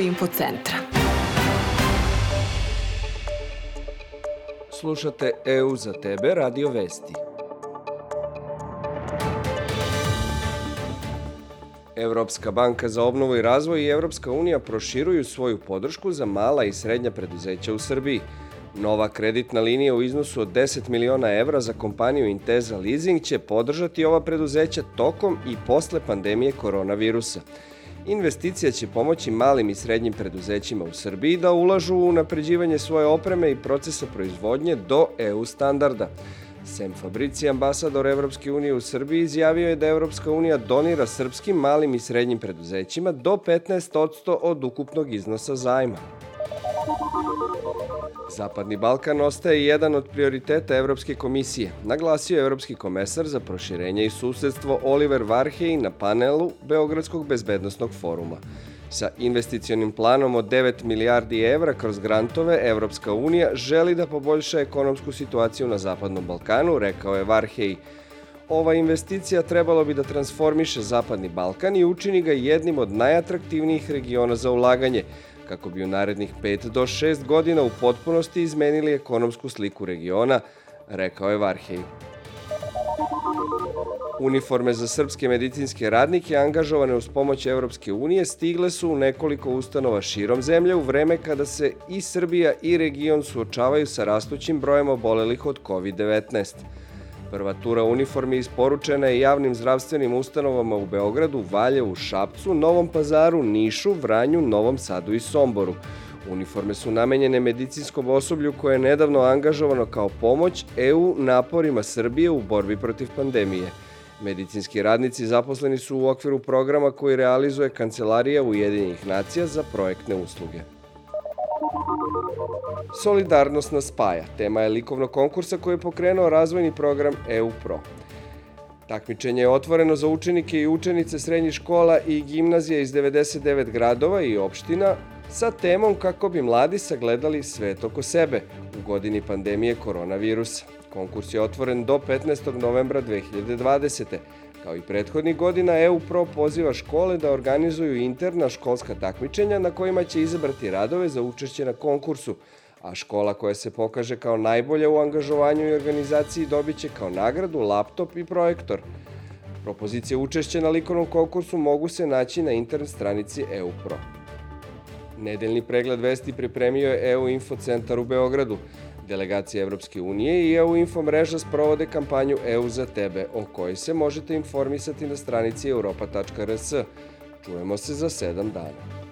Infocentra. Slušate EU za tebe, Radio Vesti. Evropska banka za obnovu i razvoj i Evropska unija proširuju svoju podršku za mala i srednja preduzeća u Srbiji. Nova kreditna linija u iznosu od 10 miliona evra za kompaniju Intesa Leasing će podržati ova preduzeća tokom i posle pandemije koronavirusa. Investicija će pomoći malim i srednjim preduzećima u Srbiji da ulažu u unapređivanje svoje opreme i procesa proizvodnje do EU standarda. Sem Fabrici, ambasador Evropske unije u Srbiji, izjavio je da Evropska unija donira srpskim malim i srednjim preduzećima do 15% od ukupnog iznosa zajma. Zapadni Balkan ostaje jedan od prioriteta Evropske komisije, naglasio je Evropski komesar za proširenje i susedstvo Oliver Varhej na panelu Beogradskog bezbednosnog foruma. Sa investicionim planom od 9 milijardi evra kroz grantove, Evropska unija želi da poboljša ekonomsku situaciju na Zapadnom Balkanu, rekao je Varhej. Ova investicija trebalo bi da transformiše Zapadni Balkan i učini ga jednim od najatraktivnijih regiona za ulaganje, kako bi u narednih 5 do 6 godina u potpunosti izmenili ekonomsku sliku regiona, rekao je Varhej. Uniforme za srpske medicinske radnike angažovane uz pomoć Evropske unije stigle su u nekoliko ustanova širom zemlje u vreme kada se i Srbija i region suočavaju sa rastućim brojem obolelih od COVID-19. Prva tura uniformi isporučena je javnim zdravstvenim ustanovama u Beogradu, Valjevu, Šapcu, Novom Pazaru, Nišu, Vranju, Novom Sadu i Somboru. Uniforme su namenjene medicinskom osoblju koje je nedavno angažovano kao pomoć EU naporima Srbije u borbi protiv pandemije. Medicinski radnici zaposleni su u okviru programa koji realizuje Kancelarija Ujedinjenih nacija za projektne usluge. Solidarnost nas spaja. Tema je likovnog konkursa koji je pokrenuo razvojni program EU Pro. Takmičenje je otvoreno za učenike i učenice srednjih škola i gimnazija iz 99 gradova i opština sa temom kako bi mladi sagledali svet oko sebe u godini pandemije koronavirusa. Konkurs je otvoren do 15. novembra 2020. Kao i prethodnih godina, EU Pro poziva škole da organizuju interna školska takmičenja na kojima će izabrati radove za učešće na konkursu, a škola koja se pokaže kao najbolja u angažovanju i organizaciji dobit će kao nagradu laptop i projektor. Propozicije učešća na likovnom konkursu mogu se naći na internet stranici EU Pro. Nedeljni pregled vesti pripremio je EU Infocentar u Beogradu. Delegacija Evropske unije i EU Info mreža sprovode kampanju EU za tebe, o kojoj se možete informisati na stranici europa.rs. Čujemo se za 7 dana.